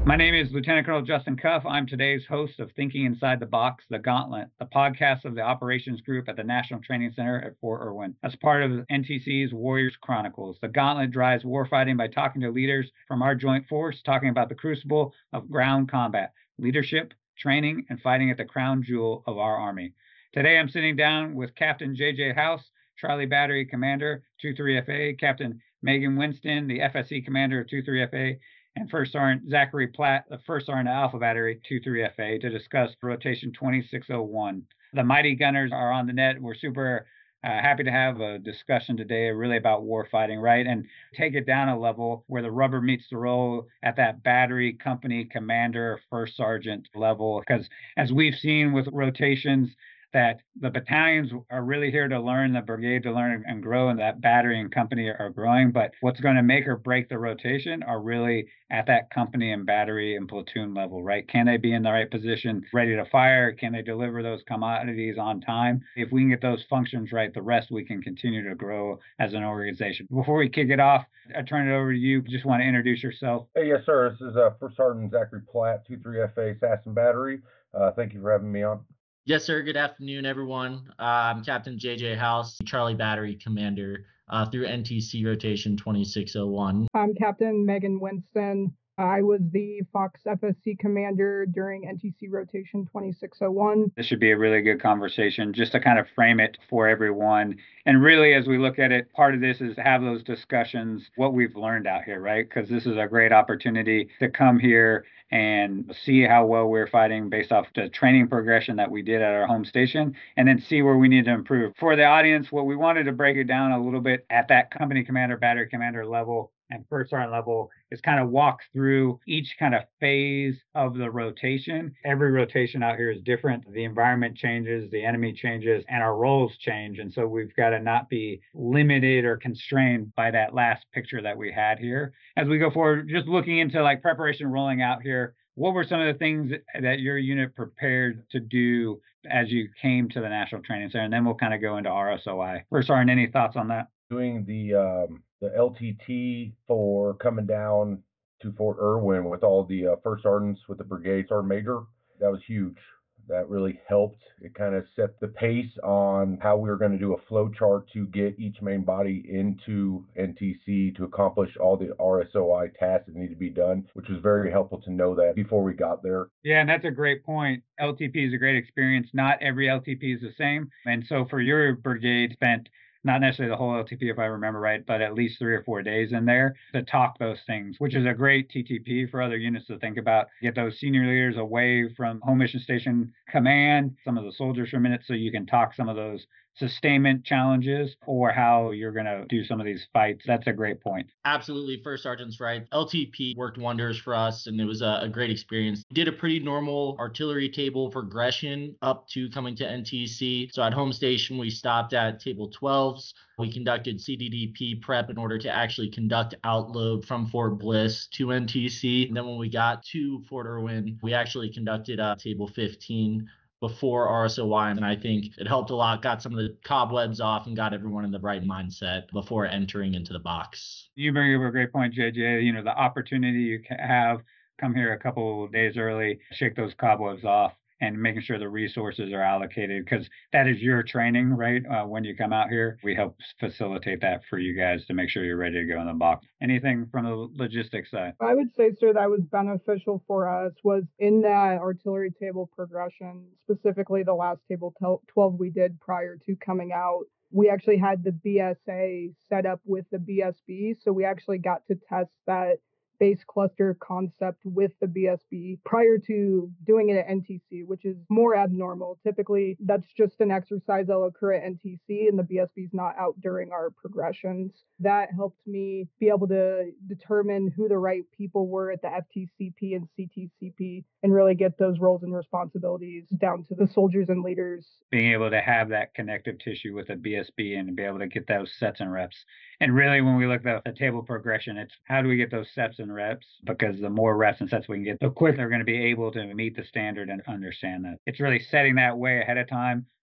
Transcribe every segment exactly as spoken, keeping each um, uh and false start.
My name is Lieutenant Colonel Justin Cuff. I'm today's host of Thinking Inside the Box, The Gauntlet, the podcast of the operations group at the National Training Center at Fort Irwin. As part of N T C's Warriors Chronicles, The Gauntlet drives warfighting by talking to leaders from our joint force, talking about the crucible of ground combat, leadership, training, and fighting at the crown jewel of our Army. Today I'm sitting down with Captain J J House, Charlie Battery Commander, two three F A, Captain Megan Winston, the F S E Commander of two three F A, and First Sergeant Zachary Platt, the First Sergeant Alpha Battery, two three F A, to discuss Rotation twenty-six oh one. The mighty gunners are on the net. We're super uh, happy to have a discussion today really about warfighting, right? And take it down a level where the rubber meets the road at that battery company commander, first sergeant level. Because as we've seen with rotations, that the battalions are really here to learn, the brigade to learn and grow, and that battery and company are growing. But what's going to make or break the rotation are really at that company and battery and platoon level, right? Can they be in the right position, ready to fire? Can they deliver those commodities on time? If we can get those functions right, the rest we can continue to grow as an organization. Before we kick it off, I turn it over to you. Just want to introduce yourself. Hey, yes, sir. This is uh, First Sergeant Zachary Platt, two three F A Assassin Battery. Uh, thank you for having me on. Yes, sir. Good afternoon, everyone. Uh, I'm Captain J J House, Charlie Battery Commander uh, through N T C Rotation twenty-six oh one. I'm Captain Megan Winston. I was the Fox F S C Commander during N T C Rotation twenty-six oh one. This should be a really good conversation just to kind of frame it for everyone. And really, as we look at it, part of this is to have those discussions, what we've learned out here, right? Because this is a great opportunity to come here and see how well we're fighting based off the training progression that we did at our home station, and then see where we need to improve. For the audience, what we wanted to break it down a little bit at that company commander, battery commander level and first sergeant level is kind of walk through each kind of phase of the rotation. Every rotation out here is different. The environment changes, the enemy changes, and our roles change. And so we've got to not be limited or constrained by that last picture that we had here. As we go forward, just looking into like preparation rolling out here, what were some of the things that your unit prepared to do as you came to the National Training Center? And then we'll kind of go into R S O I. First, Sergeant, any thoughts on that? Doing the um, the L T T for coming down to Fort Irwin with all the uh, first sergeants with the brigade sergeant major, that was huge. That really helped. It kind of set the pace on how we were going to do a flow chart to get each main body into N T C to accomplish all the R S O I tasks that need to be done, which was very helpful to know that before we got there. Yeah, and that's a great point. L T P is a great experience. Not every L T P is the same. And so for your brigade, spent not necessarily the whole L T P, if I remember right, but at least three or four days in there to talk those things, which is a great T T P for other units to think about. Get those senior leaders away from home mission station command, some of the soldiers for a minute, so you can talk some of those sustainment challenges or how you're going to do some of these fights. That's a great point. Absolutely. First Sergeant's right. L T P worked wonders for us, and it was a, a great experience. Did a pretty normal artillery table progression up to coming to N T C. So at home station, we stopped at table twelves. We conducted C D D P prep in order to actually conduct outload from Fort Bliss to N T C. And then when we got to Fort Irwin, we actually conducted uh, table fifteen before R S O I, and I think it helped a lot, got some of the cobwebs off and got everyone in the right mindset before entering into the box. You bring up a great point, J J. You know, the opportunity you have, come here a couple of days early, shake those cobwebs off, and making sure the resources are allocated, because that is your training, right? Uh, when you come out here, we help facilitate that for you guys to make sure you're ready to go in the box. Anything from the logistics side? I would say, sir, that was beneficial for us was in that artillery table progression, specifically the last table twelve we did prior to coming out. We actually had the B S A set up with the B S B, so we actually got to test that base cluster concept with the B S B prior to doing it at N T C, which is more abnormal. Typically, that's just an exercise that'll occur at N T C, and the B S B is not out during our progressions. That helped me be able to determine who the right people were at the F T C P and C T C P and really get those roles and responsibilities down to the soldiers and leaders. Being able to have that connective tissue with a B S B and be able to get those sets and reps. And really, when we look at the table progression, it's how do we get those sets and reps? Because the more reps and sets we can get, the quicker they're going to be able to meet the standard and understand that. It's really setting that way ahead of time,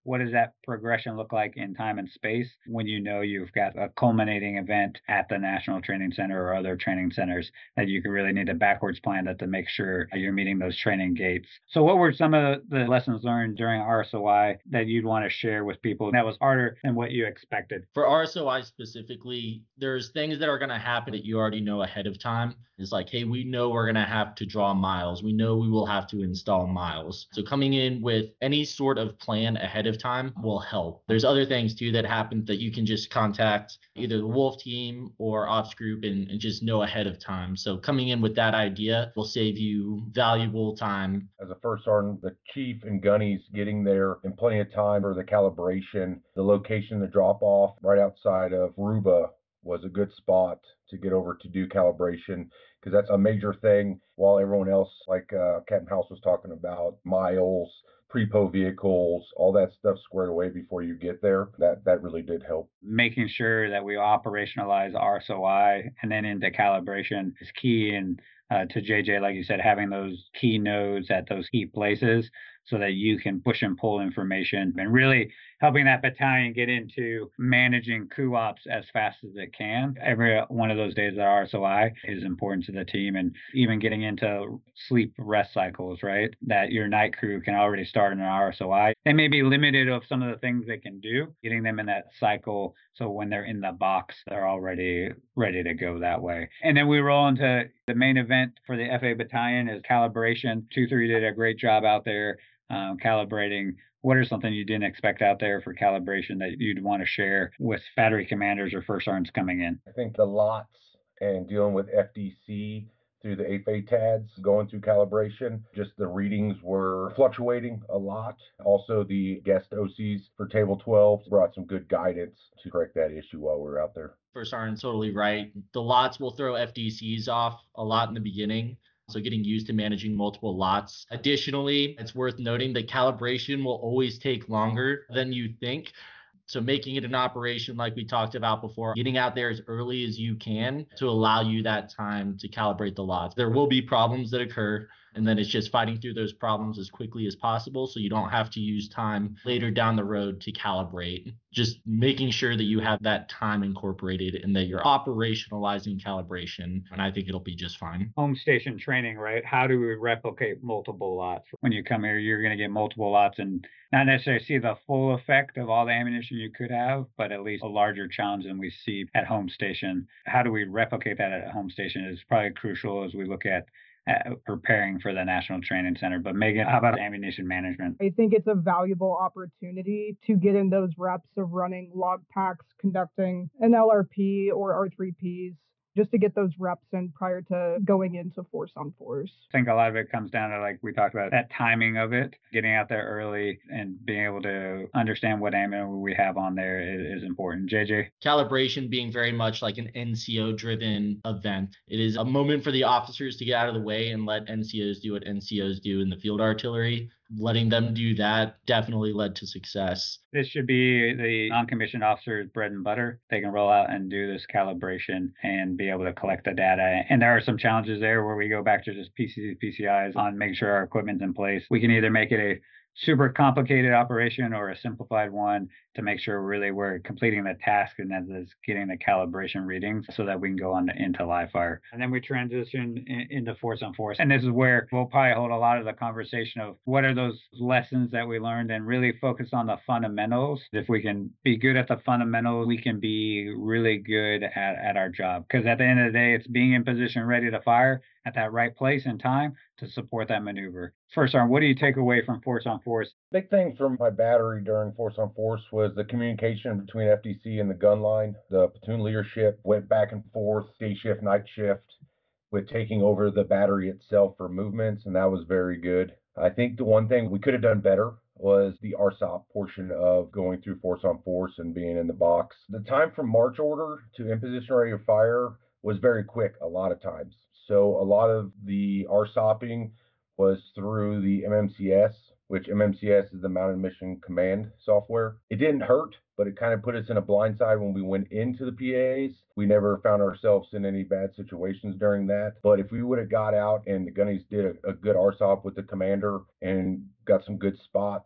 what does that progression look like in time and space when you know you've got a culminating event at the National Training Center or other training centers that you could really need to backwards plan that to make sure you're meeting those training gates. So what were some of the lessons learned during R S O I that you'd want to share with people that was harder than what you expected? For R S O I specifically, there's things that are going to happen that you already know ahead of time. It's like, hey, we know we're going to have to draw miles. We know we will have to install miles. So coming in with any sort of plan ahead of time will help. There's other things too that happen that you can just contact either the Wolf team or ops group and, and just know ahead of time. So coming in with that idea will save you valuable time. As a first sergeant, the chief and gunnies getting there in plenty of time for the calibration, the location, the drop off right outside of Ruba was a good spot to get over to do calibration, because that's a major thing. While everyone else, like uh, Captain House was talking about, miles, pre-P O vehicles, all that stuff squared away before you get there. That that really did help. Making sure that we operationalize R S O I and then into calibration is key. And uh, to J J, like you said, having those key nodes at those key places so that you can push and pull information and really helping that battalion get into managing C U ops as fast as it can. Every one of those days at R S O I is important to the team, and even getting into sleep rest cycles, right? That your night crew can already start in an R S O I. They may be limited of some of the things they can do, getting them in that cycle so when they're in the box, they're already ready to go that way. And then we roll into the main event for the F A battalion is calibration. two three did a great job out there um, calibrating. What are something you didn't expect out there for calibration that you'd want to share with battery commanders or first sergeants coming in? I think the lots and dealing with F D C through the A F A T A Ds, going through calibration, just the readings were fluctuating a lot. Also, the guest O Cs for Table twelve brought some good guidance to correct that issue while we were out there. First sergeant's totally right. The lots will throw F D Cs off a lot in the beginning. So getting used to managing multiple lots. Additionally, it's worth noting that calibration will always take longer than you think. So making it an operation like we talked about before, getting out there as early as you can to allow you that time to calibrate the lots. There will be problems that occur, and then it's just fighting through those problems as quickly as possible so you don't have to use time later down the road to calibrate. Just making sure that you have that time incorporated and that you're operationalizing calibration, and I think it'll be just fine. Home station training, right? How do we replicate multiple lots? When you come here, you're going to get multiple lots and not necessarily see the full effect of all the ammunition you could have, but at least a larger challenge than we see at home station. How do we replicate that at home station is probably crucial as we look at Uh, preparing for the National Training Center. But Megan, how about ammunition management? I think it's a valuable opportunity to get in those reps of running log packs, conducting an L R P or R three Ps, just to get those reps in prior to going into force on force. I think a lot of it comes down to, like we talked about, that timing of it, getting out there early and being able to understand what ammo we have on there is, is important. J J? Calibration being very much like an N C O-driven event. It is a moment for the officers to get out of the way and let N C Os do what N C Os do in the field artillery. Letting them do that definitely led to success. This should be the non-commissioned officer's bread and butter. They can roll out and do this calibration and be able to collect the data. And there are some challenges there where we go back to just P C Cs, P C Is on making sure our equipment's in place. We can either make it a super complicated operation or a simplified one to make sure really we're completing the task and that is getting the calibration readings so that we can go on to, into live fire. And then we transition in, into force on force. And this is where we'll probably hold a lot of the conversation of what are those lessons that we learned and really focus on the fundamentals. If we can be good at the fundamentals, we can be really good at, at our job. Because at the end of the day, it's being in position ready to fire at that right place and time to support that maneuver. First Sergeant, what do you take away from force on force? Big thing from my battery during force on force was the communication between F D C and the gun line. The platoon leadership went back and forth, day shift, night shift, with taking over the battery itself for movements, and that was very good. I think the one thing we could have done better was the R S O P portion of going through force on force and being in the box. The time from march order to in position ready to fire was very quick a lot of times. So a lot of the RSOPing was through the M M C S, which M M C S is the Mounted Mission Command software. It didn't hurt, but it kind of put us in a blind side when we went into the P A As. We never found ourselves in any bad situations during that. But if we would have got out and the gunnies did a, a good R S O P with the commander and got some good spots,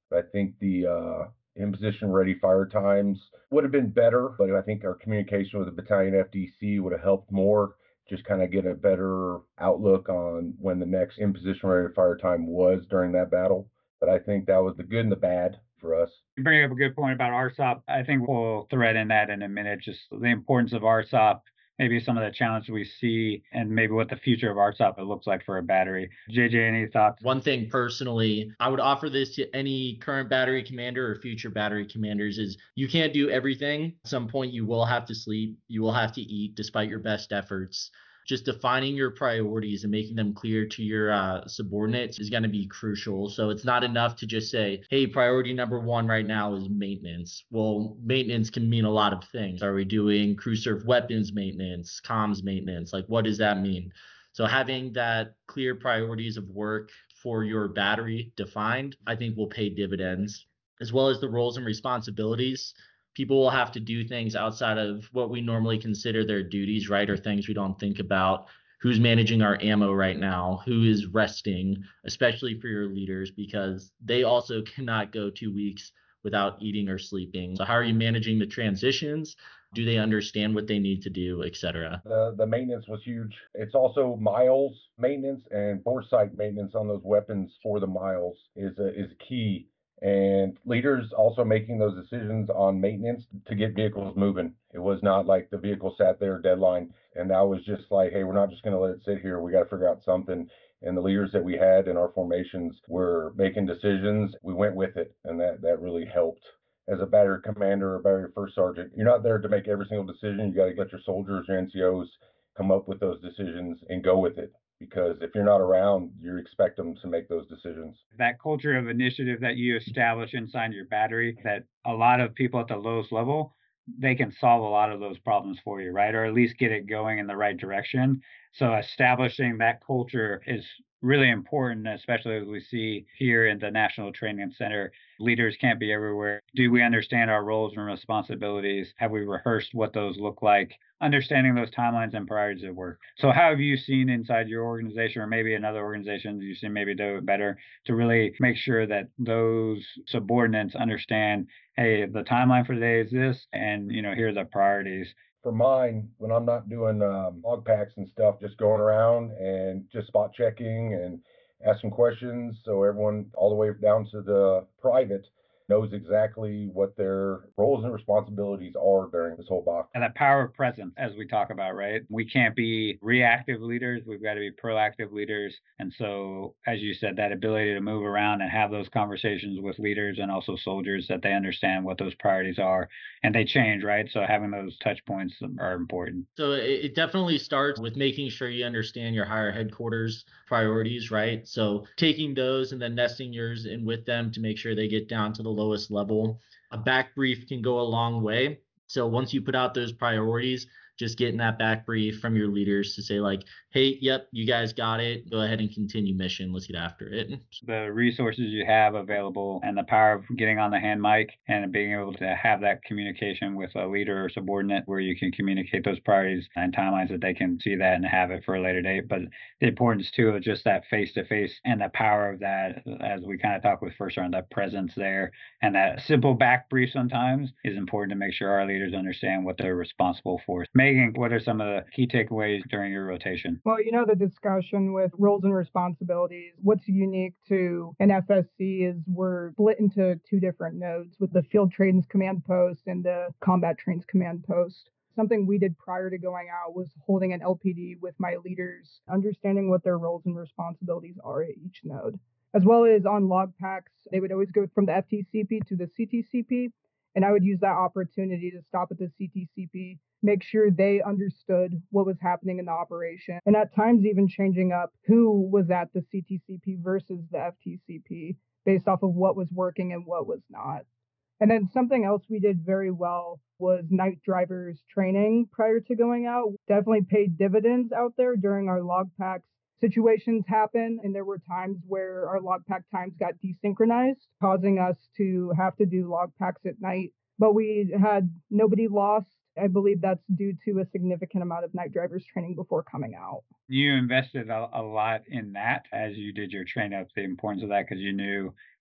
I think the uh, in position ready fire times would have been better, but I think our communication with the battalion F D C would have helped more. Just kind of get a better outlook on when the next in position ready fire time was during that battle. But I think that was the good and the bad for us. You bring up a good point about R S O P. I think we'll thread in that in a minute, just the importance of R S O P, maybe some of the challenges we see, and maybe what the future of R S O P looks like for a battery. J J, any thoughts? One thing personally, I would offer this to any current battery commander or future battery commanders is you can't do everything. At some point, you will have to sleep. You will have to eat despite your best efforts. Just defining your priorities and making them clear to your uh, subordinates is going to be crucial. So it's not enough to just say, hey, priority number one right now is maintenance. Well, maintenance can mean a lot of things. Are we doing crew serve weapons maintenance, comms maintenance? Like, what does that mean? So having that clear priorities of work for your battery defined, I think will pay dividends, as well as the roles and responsibilities. People will have to do things outside of what we normally consider their duties, right? Or things we don't think about. Who's managing our ammo right now? Who is resting, especially for your leaders, because they also cannot go two weeks without eating or sleeping. So how are you managing the transitions? Do they understand what they need to do, et cetera? The the maintenance was huge. It's also miles maintenance and foresight maintenance on those weapons for the miles is a, is key. And leaders also making those decisions on maintenance to get vehicles moving. It was not like the vehicle sat there deadline, and that was just like, hey, we're not just going to let it sit here. We got to figure out something. And the leaders that we had in our formations were making decisions. We went with it, and that that really helped. As a battery commander or battery first sergeant, you're not there to make every single decision. You got to let your soldiers, your N C Os come up with those decisions and go with it. Because if you're not around, you expect them to make those decisions. That culture of initiative that you establish inside your battery, that a lot of people at the lowest level, they can solve a lot of those problems for you, right? Or at least get it going in the right direction. So establishing that culture is really important, especially as we see here in the National Training Center. Leaders can't be everywhere. Do we understand our roles and responsibilities? Have we rehearsed what those look like? Understanding those timelines and priorities of work. So how have you seen inside your organization, or maybe in other organizations you've seen maybe do it better, to really make sure that those subordinates understand, hey, the timeline for today is this, and you know, here are the priorities. For mine, when I'm not doing um, log packs and stuff, just going around and just spot checking and asking questions, so everyone all the way down to the private knows exactly what their roles and responsibilities are during this whole box. And that power of presence, as we talk about, right? We can't be reactive leaders. We've got to be proactive leaders. And so, as you said, that ability to move around and have those conversations with leaders and also soldiers, that they understand what those priorities are and they change, right? So having those touch points are important. So it, it definitely starts with making sure you understand your higher headquarters priorities, right? So taking those and then nesting yours in with them to make sure they get down to the lowest level. A back brief can go a long way. So once you put out those priorities, just getting that back brief from your leaders to say like, hey, yep, you guys got it. Go ahead and continue mission. Let's get after it. The resources you have available and the power of getting on the hand mic and being able to have that communication with a leader or subordinate where you can communicate those priorities and timelines, that they can see that and have it for a later date. But the importance too of just that face-to-face and the power of that, as we kind of talked with first round, that presence there and that simple back brief sometimes is important to make sure our leaders understand what they're responsible for. Megan, what are some of the key takeaways during your rotation? Well, you know, the discussion with roles and responsibilities, what's unique to an F S C is we're split into two different nodes with the Field Trains Command Post and the Combat Trains Command Post. Something we did prior to going out was holding an L P D with my leaders, understanding what their roles and responsibilities are at each node. As well as on log packs, they would always go from the F T C P to the C T C P, and I would use that opportunity to stop at the C T C P, make sure they understood what was happening in the operation, and at times even changing up who was at the C T C P versus the F T C P based off of what was working and what was not. And then something else we did very well was night drivers training prior to going out. Definitely paid dividends out there during our log packs. Situations happen, and there were times where our log pack times got desynchronized, causing us to have to do log packs at night. But we had nobody lost. I believe that's due to a significant amount of night drivers training before coming out. You invested a, a lot in that as you did your train up, the importance of that, because you knew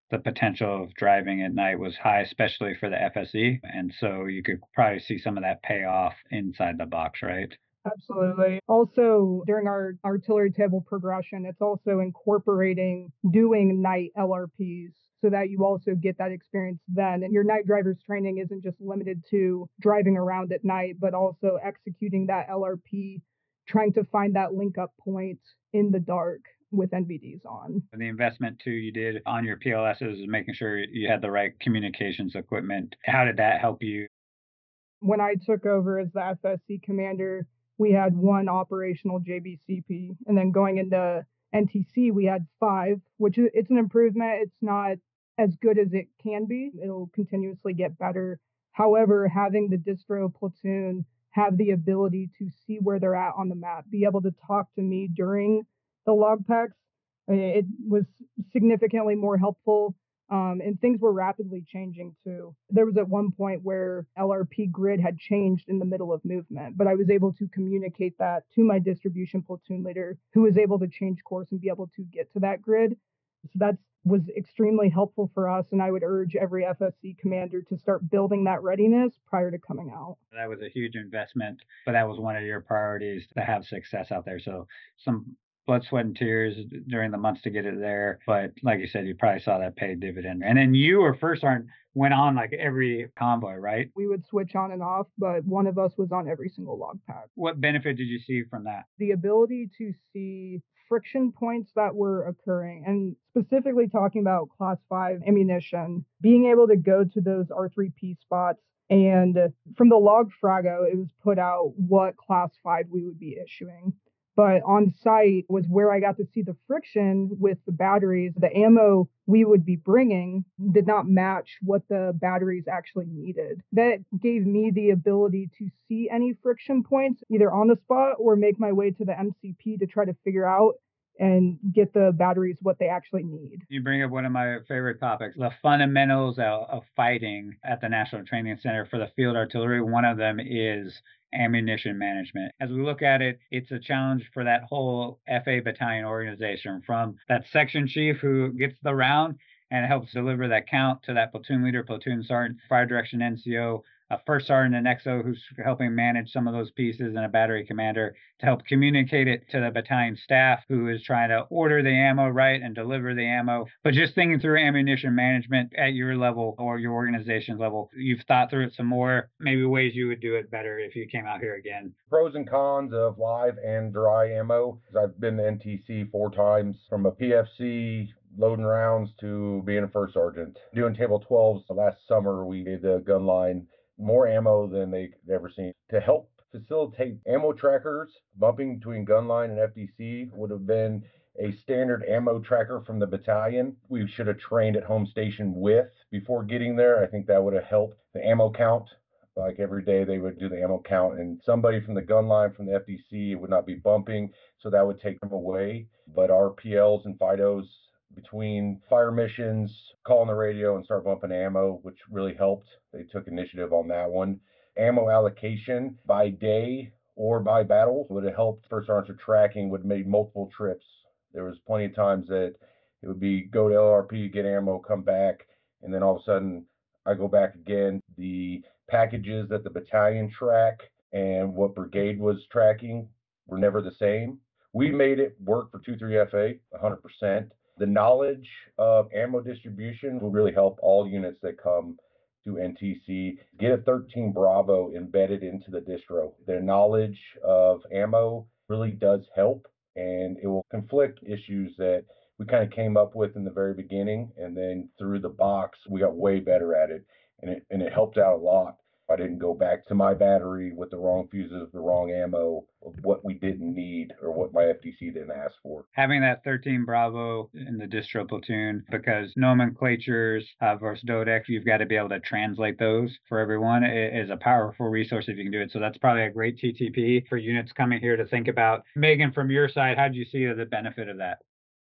the potential of driving at night was high, especially for the F S E. And so you could probably see some of that pay off inside the box, right? Absolutely. Also, during our artillery table progression, it's also incorporating doing night L R Ps so that you also get that experience then. And your night driver's training isn't just limited to driving around at night, but also executing that L R P, trying to find that link up point in the dark with N V Ds on. And the investment too you did on your P L Ss is making sure you had the right communications equipment. How did that help you? When I took over as the F S C commander, we had one operational J B C P, and then going into N T C, we had five, which is it's an improvement. It's not as good as it can be. It'll continuously get better. However, having the distro platoon have the ability to see where they're at on the map, be able to talk to me during the log packs, it was significantly more helpful. Um, and things were rapidly changing too. There was at one point where L R P grid had changed in the middle of movement, but I was able to communicate that to my distribution platoon leader, who was able to change course and be able to get to that grid. So that was extremely helpful for us. And I would urge every F S C commander to start building that readiness prior to coming out. That was a huge investment, but that was one of your priorities to have success out there. So some blood, sweat, and tears during the months to get it there. But like you said, you probably saw that paid dividend. And then you or First Sergeant went on like every convoy, right? We would switch on and off, but one of us was on every single log pack. What benefit did you see from that? The ability to see friction points that were occurring, and specifically talking about class five ammunition, being able to go to those R three P spots. And from the log frago, it was put out what class five we would be issuing. But on site was where I got to see the friction with the batteries. The ammo we would be bringing did not match what the batteries actually needed. That gave me the ability to see any friction points either on the spot or make my way to the M C P to try to figure out and get the batteries what they actually need. You bring up one of my favorite topics, the fundamentals of, of fighting at the National Training Center for the Field Artillery. One of them is ammunition management. As we look at it, it's a challenge for that whole F A battalion organization, from that section chief who gets the round and helps deliver that count to that platoon leader, platoon sergeant, fire direction N C O, a first sergeant and X O who's helping manage some of those pieces, and a battery commander to help communicate it to the battalion staff who is trying to order the ammo right and deliver the ammo. But just thinking through ammunition management at your level or your organization's level, you've thought through it some more, maybe ways you would do it better if you came out here again. Pros and cons of live and dry ammo. I've been to N T C four times, from a P F C loading rounds to being a first sergeant. Doing table twelves last summer, we gave the gun line more ammo than they've ever seen. To help facilitate ammo trackers, bumping between gun line and F D C would have been a standard ammo tracker from the battalion. We should have trained at home station with before getting there. I think that would have helped the ammo count. Like every day they would do the ammo count, and somebody from the gun line from the F D C would not be bumping, so that would take them away. But our P Ls and FIDOs, between fire missions, calling the radio and start bumping ammo, which really helped. They took initiative on that one. Ammo allocation by day or by battle would have helped. First Sergeant tracking would have made multiple trips. There was plenty of times that it would be go to L R P, get ammo, come back, and then all of a sudden I go back again. The packages that the battalion track and what brigade was tracking were never the same. We made it work for two three F A one hundred percent. The knowledge of ammo distribution will really help all units that come to N T C. Get a thirteen Bravo embedded into the distro. Their knowledge of ammo really does help, and it will conflict issues that we kind of came up with in the very beginning, and then through the box, we got way better at it, and it and it helped out a lot. I didn't go back to my battery with the wrong fuses, the wrong ammo, what we didn't need or what my F D C didn't ask for. Having that thirteen Bravo in the distro platoon, because nomenclatures uh, versus Dodex, you've got to be able to translate those for everyone, it is a powerful resource if you can do it. So that's probably a great T T P for units coming here to think about. Megan, from your side, how do you see the benefit of that?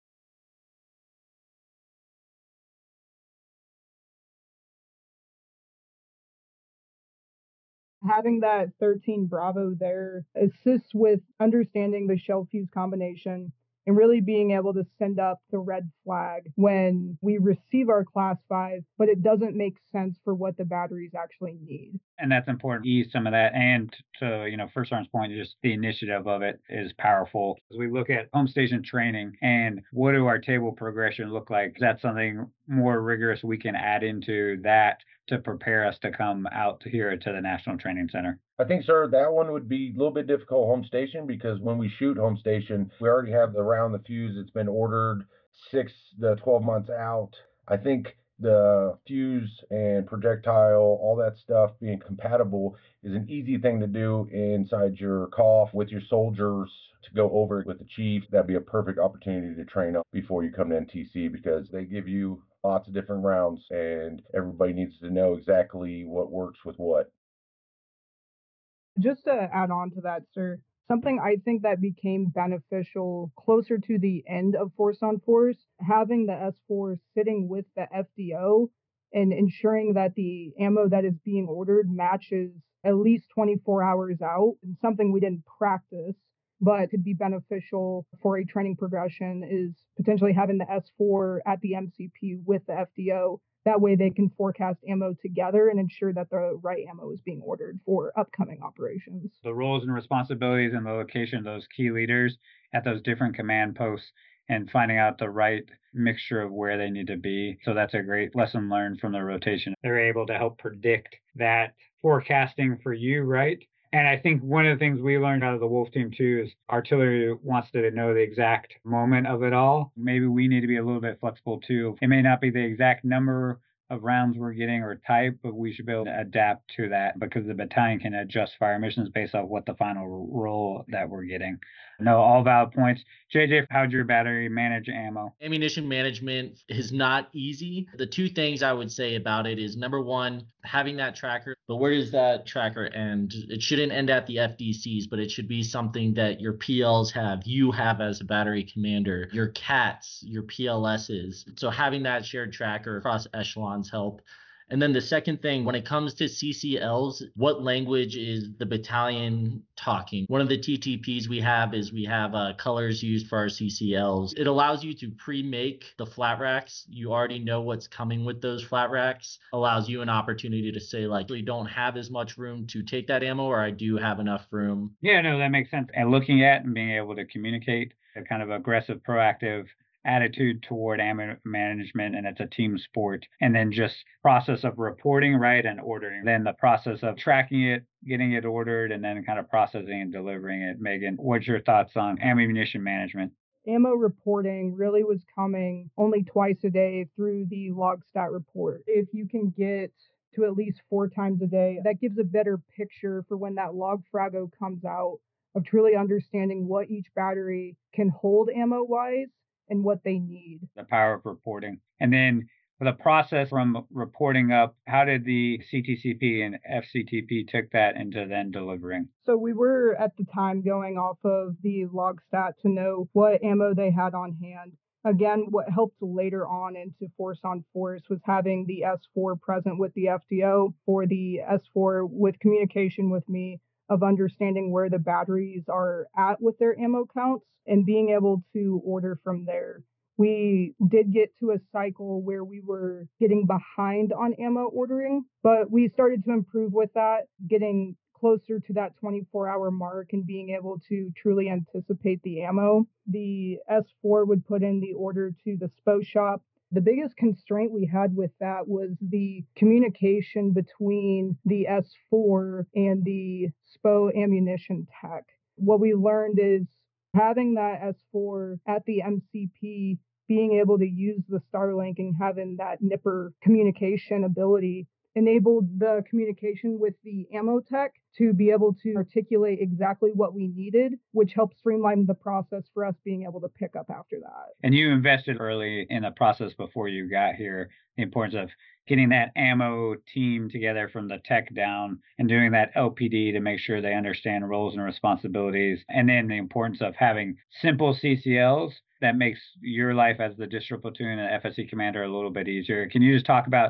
Having that thirteen Bravo there assists with understanding the shell fuse combination, and really being able to send up the red flag when we receive our class five, but it doesn't make sense for what the batteries actually need. And that's important. Ease some of that. And to, you know, First Sergeant's point, just the initiative of it is powerful. As we look at home station training and what do our table progression look like? Is that something more rigorous we can add into that to prepare us to come out here to the National Training Center? I think, sir, that one would be a little bit difficult home station because when we shoot home station, we already have the round, the fuse. It's been ordered six to twelve months out. I think the fuse and projectile, all that stuff being compatible is an easy thing to do inside your cough with your soldiers to go over it with the chief. That'd be a perfect opportunity to train up before you come to N T C because they give you lots of different rounds and everybody needs to know exactly what works with what. Just to add on to that, sir, something I think that became beneficial closer to the end of Force on Force, having the S four sitting with the F D O and ensuring that the ammo that is being ordered matches at least twenty-four hours out, and something we didn't practice, but could be beneficial for a training progression is potentially having the S four at the M C P with the F D O. That way they can forecast ammo together and ensure that the right ammo is being ordered for upcoming operations. The roles and responsibilities and the location of those key leaders at those different command posts and finding out the right mixture of where they need to be. So that's a great lesson learned from the rotation. They're able to help predict that forecasting for you, right? And I think one of the things we learned out of the Wolf Team too is artillery wants to know the exact moment of it all. Maybe we need to be a little bit flexible too. It may not be the exact number of rounds we're getting or type, but we should be able to adapt to that because the battalion can adjust fire missions based off what the final role that we're getting. No, all valid points. J J, how'd your battery manage ammo? Ammunition management is not easy. The two things I would say about it is number one, having that tracker, but where does that tracker end? It shouldn't end at the F D Cs, but it should be something that your P Ls have, you have as a battery commander, your C A Ts, your P L Ss. So having that shared tracker across echelons help. And then the second thing, when it comes to C C Ls, what language is the battalion talking? One of the T T Ps we have is we have uh, colors used for our C C Ls. It allows you to pre-make the flat racks. You already know what's coming with those flat racks. Allows you an opportunity to say, like, we don't have as much room to take that ammo, or I do have enough room. Yeah, no, that makes sense. And looking at and being able to communicate a kind of aggressive, proactive attitude toward ammo management, and it's a team sport. And then just process of reporting, right, and ordering. Then the process of tracking it, getting it ordered, and then kind of processing and delivering it. Megan, what's your thoughts on ammunition management? Ammo reporting really was coming only twice a day through the log stat report. If you can get to at least four times a day, that gives a better picture for when that log frago comes out of truly understanding what each battery can hold ammo-wise and what they need. The power of reporting. And then the process from reporting up, how did the C T C P and F C T P took that into then delivering? So we were at the time going off of the log stat to know what ammo they had on hand. Again, what helped later on into Force on Force was having the S four present with the F D O, or the S four with communication with me of understanding where the batteries are at with their ammo counts and being able to order from there. We did get to a cycle where we were getting behind on ammo ordering, but we started to improve with that, getting closer to that twenty-four hour mark and being able to truly anticipate the ammo. The S four would put in the order to the S P O shop. The biggest constraint we had with that was the communication between the S four and the S P O ammunition tech. What we learned is having that S four at the M C P, being able to use the Starlink and having that Nipper communication ability enabled the communication with the ammo tech to be able to articulate exactly what we needed, which helped streamline the process for us being able to pick up after that. And you invested early in the process before you got here, the importance of getting that ammo team together from the tech down and doing that L P D to make sure they understand roles and responsibilities. And then the importance of having simple C C Ls that makes your life as the district platoon and F S C commander a little bit easier. Can you just talk about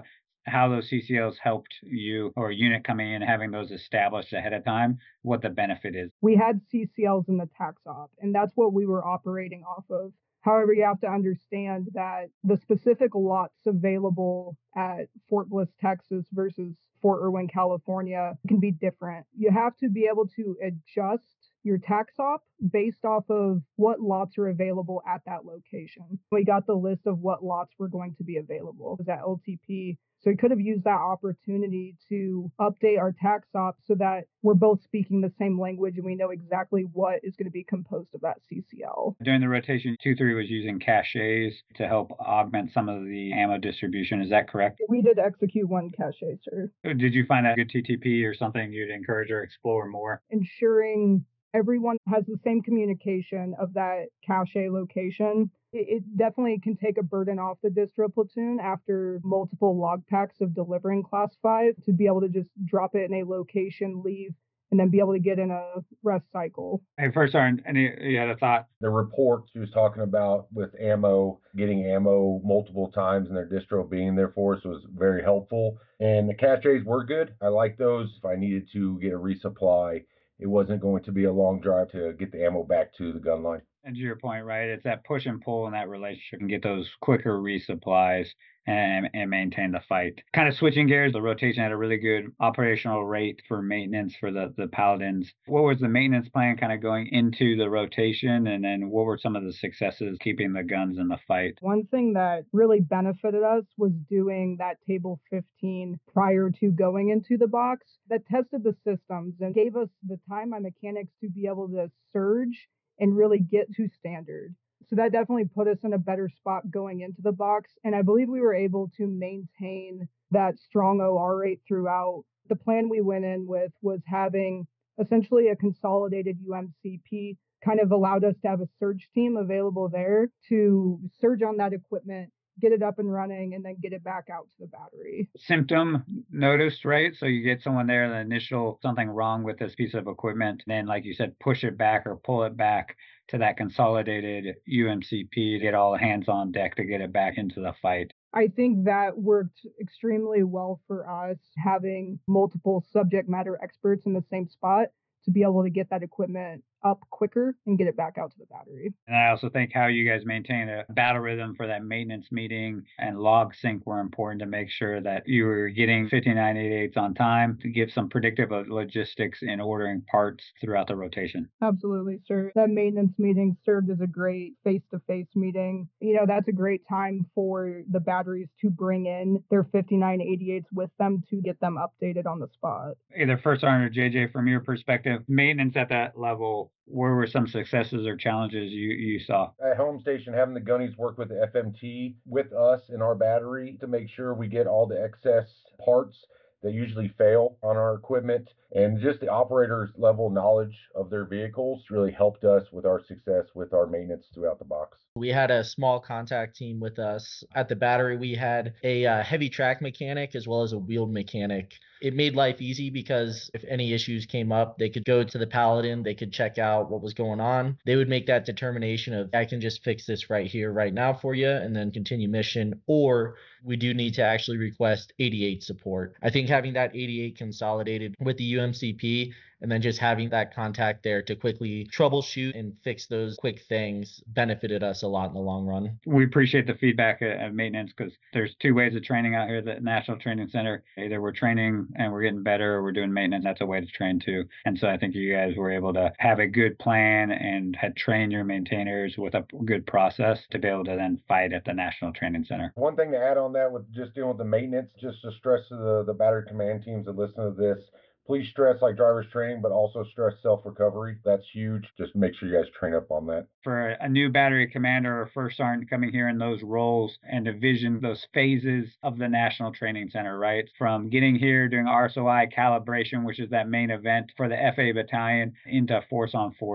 how those C C Ls helped you or a unit coming in, having those established ahead of time, what the benefit is. We had C C Ls in the tax op, and that's what we were operating off of. However, you have to understand that the specific lots available at Fort Bliss, Texas versus Fort Irwin, California can be different. You have to be able to adjust your tax op based off of what lots are available at that location. We got the list of what lots were going to be available. It was at L T P. So we could have used that opportunity to update our tax op so that we're both speaking the same language and we know exactly what is going to be composed of that C C L. During the rotation, two three was using caches to help augment some of the ammo distribution. Is that correct? We did execute one cache, sir. Did you find a good T T P or something you'd encourage or explore more? Ensuring everyone has the same communication of that cache location. It, it definitely can take a burden off the distro platoon after multiple log packs of delivering class five to be able to just drop it in a location, leave, and then be able to get in a rest cycle. Hey, first, Aaron, any you had a thought? The reports she was talking about with ammo, getting ammo multiple times and their distro being there for us was very helpful. And the caches were good. I like those. If I needed to get a resupply, it wasn't going to be a long drive to get the ammo back to the gun line. And to your point, right, it's that push and pull in that relationship and get those quicker resupplies and, and maintain the fight. Kind of switching gears, the rotation had a really good operational rate for maintenance for the, the Paladins. What was the maintenance plan kind of going into the rotation? And then what were some of the successes keeping the guns in the fight? One thing that really benefited us was doing that table fifteen prior to going into the box that tested the systems and gave us the time by mechanics to be able to surge and really get to standard. So that definitely put us in a better spot going into the box. And I believe we were able to maintain that strong O R rate throughout. The plan we went in with was having essentially a consolidated U M C P, kind of allowed us to have a surge team available there to surge on that equipment, get it up and running, and then get it back out to the battery. Symptom noticed, right? So you get someone there, the initial something wrong with this piece of equipment, and then, like you said, push it back or pull it back to that consolidated U M C P to get all hands on deck to get it back into the fight. I think that worked extremely well for us, having multiple subject matter experts in the same spot to be able to get that equipment up quicker and get it back out to the battery. And I also think how you guys maintain a battle rhythm for that maintenance meeting and log sync were important to make sure that you were getting fifty-nine eighty-eights on time to give some predictive logistics in ordering parts throughout the rotation. Absolutely, sir. That maintenance meeting served as a great face-to-face meeting. You know, that's a great time for the batteries to bring in their fifty-nine eighty-eights with them to get them updated on the spot. Either First Sergeant or J J, from your perspective, maintenance at that level, where were some successes or challenges you, you saw? At home station, having the gunnies work with the F M T with us in our battery to make sure we get all the excess parts that usually fail on our equipment, and just the operators' level knowledge of their vehicles really helped us with our success with our maintenance throughout the box. We had a small contact team with us at the battery. We had a uh, heavy track mechanic as well as a wheeled mechanic. It made life easy because if any issues came up, they could go to the Paladin, they could check out what was going on. They would make that determination of, I can just fix this right here, right now for you, and then continue mission, or we do need to actually request eighty-eight support. I think having that eighty-eight consolidated with the U M C P and then just having that contact there to quickly troubleshoot and fix those quick things benefited us a lot in the long run. We appreciate the feedback of maintenance because there's two ways of training out here at the National Training Center. Either we're training and we're getting better, or we're doing maintenance. That's a way to train too. And so I think you guys were able to have a good plan and had trained your maintainers with a good process to be able to then fight at the National Training Center. One thing to add on that with just dealing with the maintenance, just to stress to the, the battery command teams that listen to this, please stress like driver's training, but also stress self-recovery. That's huge. Just make sure you guys train up on that. For a new battery commander or first sergeant coming here in those roles and to vision those phases of the National Training Center, right? From getting here, doing R S O I calibration, which is that main event for the F A battalion, into force on force.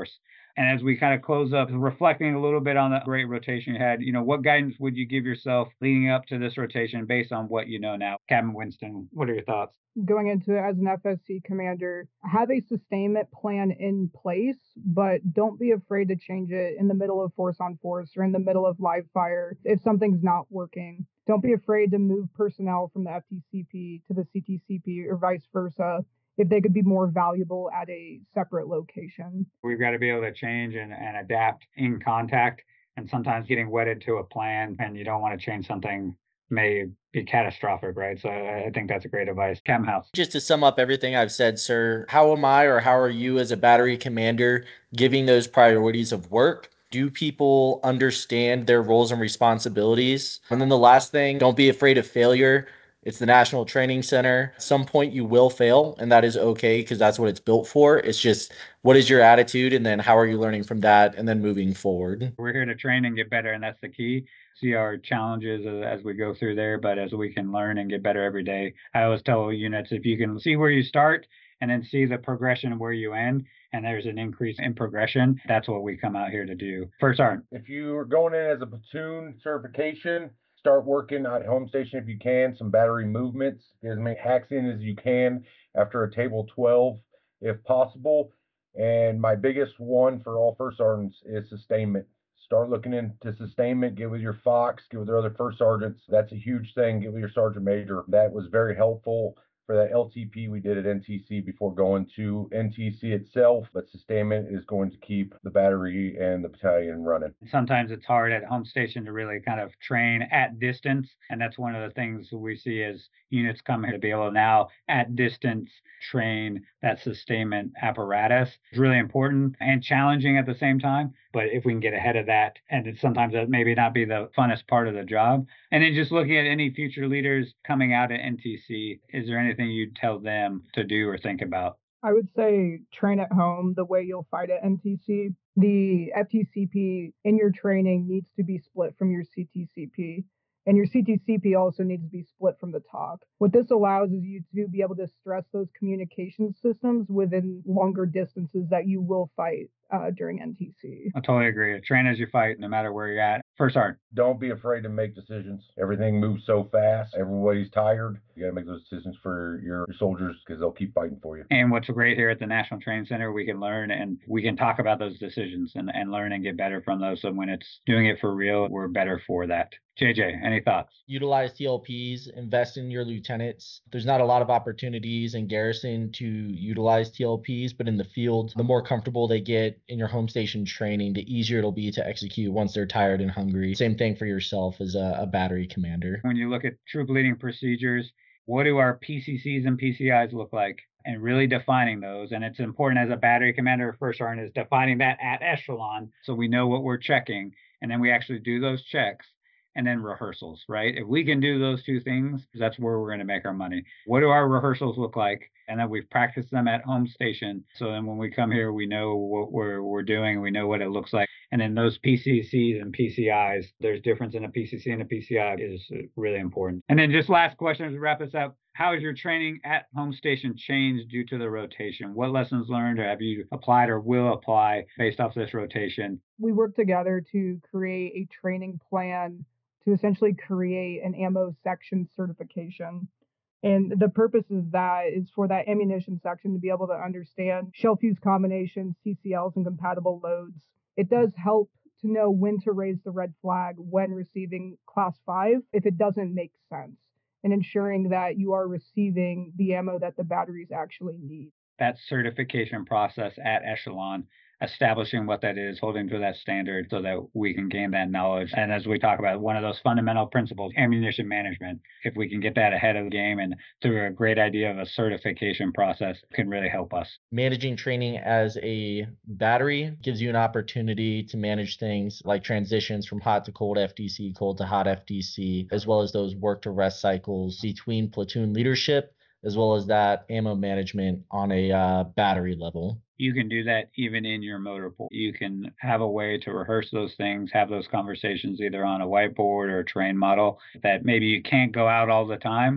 And as we kind of close up, reflecting a little bit on the great rotation you had, you know, what guidance would you give yourself leading up to this rotation based on what you know now? Captain Winston, what are your thoughts? Going into it as an F S C commander, have a sustainment plan in place, but don't be afraid to change it in the middle of force on force or in the middle of live fire if something's not working. Don't be afraid to move personnel from the F T C P to the C T C P or vice versa if they could be more valuable at a separate location. We've got to be able to change and, and adapt in contact, and sometimes getting wedded to a plan and you don't want to change something may be catastrophic, right? So I think that's a great advice. Cam House. Just to sum up everything I've said, sir, how am I or how are you as a battery commander giving those priorities of work? Do people understand their roles and responsibilities? And then the last thing, don't be afraid of failure. It's the National Training Center. At some point you will fail, and that is okay because that's what it's built for. It's just, what is your attitude, and then how are you learning from that and then moving forward? We're here to train and get better, and that's the key. See our challenges as we go through there, but as we can learn and get better every day. I always tell units, if you can see where you start and then see the progression of where you end, and there's an increase in progression, that's what we come out here to do. First Sergeant. If you are going in as a platoon certification, start working at home station if you can, some battery movements, get as many hacks in as you can after a table twelve if possible. And my biggest one for all first sergeants is sustainment. Start looking into sustainment, get with your Fox, get with your other first sergeants. That's a huge thing. Get with your sergeant major. That was very helpful for that L T P we did at N T C before going to N T C itself, but sustainment is going to keep the battery and the battalion running. Sometimes it's hard at home station to really kind of train at distance, and that's one of the things we see as units come here to be able to now at distance train that sustainment apparatus. It's really important and challenging at the same time, but if we can get ahead of that, and it's sometimes that maybe not be the funnest part of the job. And then just looking at any future leaders coming out at N T C, is there anything you'd tell them to do or think about? I would say train at home the way you'll fight at N T C. The F T C P in your training needs to be split from your C T C P. And your C T C P also needs to be split from the talk. What this allows is you to be able to stress those communication systems within longer distances that you will fight uh, during N T C. I totally agree. Train as you fight, no matter where you're at. First Sergeant. Don't be afraid to make decisions. Everything moves so fast. Everybody's tired. You got to make those decisions for your, your soldiers because they'll keep fighting for you. And what's great here at the National Training Center, we can learn and we can talk about those decisions and, and learn and get better from those. So when it's doing it for real, we're better for that. J J, any thoughts? Utilize T L Ps, invest in your lieutenants. There's not a lot of opportunities in garrison to utilize T L Ps, but in the field, the more comfortable they get in your home station training, the easier it'll be to execute once they're tired and hungry. Same thing for yourself as a, a battery commander. When you look at troop leading procedures, what do our P C Cs and P C Is look like? And really defining those. And it's important as a battery commander, first sergeant, is defining that at echelon so we know what we're checking. And then we actually do those checks. And then rehearsals, right? If we can do those two things, that's where we're going to make our money. What do our rehearsals look like? And then we've practiced them at home station. So then when we come here, we know what we're we're doing. We know what it looks like. And then those P C Cs and P C Is, there's difference in a P C C and a P C I is really important. And then just last question to wrap this up. How has your training at home station changed due to the rotation? What lessons learned or have you applied or will apply based off this rotation? We worked together to create a training plan to essentially create an ammo section certification. And the purpose of that is for that ammunition section to be able to understand shell fuse combinations, C C Ls, and compatible loads. It does help to know when to raise the red flag when receiving class five if it doesn't make sense, and ensuring that you are receiving the ammo that the batteries actually need. That certification process at echelon, establishing what that is, holding to that standard so that we can gain that knowledge. And as we talk about, one of those fundamental principles, ammunition management, if we can get that ahead of the game and through a great idea of a certification process, can really help us. Managing training as a battery gives you an opportunity to manage things like transitions from hot to cold F D C, cold to hot F D C, as well as those work to rest cycles between platoon leadership, as well as that ammo management on a uh, battery level. You can do that even in your motor pool. You can have a way to rehearse those things, have those conversations either on a whiteboard or a terrain model that maybe you can't go out all the time,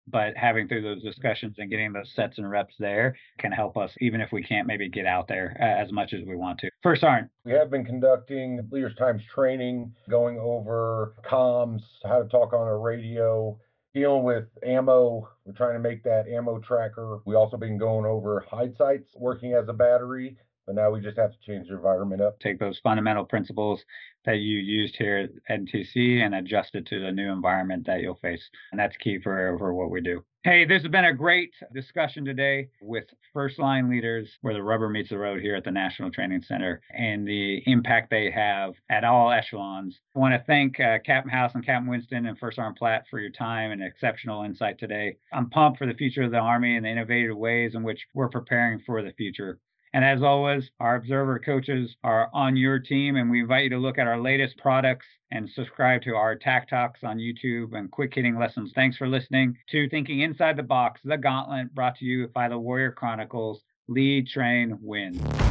but having through those discussions and getting those sets and reps there can help us, even if we can't maybe get out there uh, as much as we want to. First Sergeant. We have been conducting Leaders Times training, going over comms, how to talk on a radio, dealing with ammo. We're trying to make that ammo tracker. We also been going over hide sights, working as a battery, but now we just have to change the environment up. Take those fundamental principles that you used here at N T C and adjust it to the new environment that you'll face. And that's key for, for what we do. Hey, this has been a great discussion today with first line leaders where the rubber meets the road here at the National Training Center and the impact they have at all echelons. I want to thank uh, Captain House and Captain Winston and First Sergeant Platt for your time and exceptional insight today. I'm pumped for the future of the Army and the innovative ways in which we're preparing for the future. And as always, our observer coaches are on your team, and we invite you to look at our latest products and subscribe to our Tac Talks on YouTube and quick hitting lessons. Thanks for listening to Thinking Inside the Box, the Gauntlet, brought to you by the Warrior Chronicles. Lead, train, win.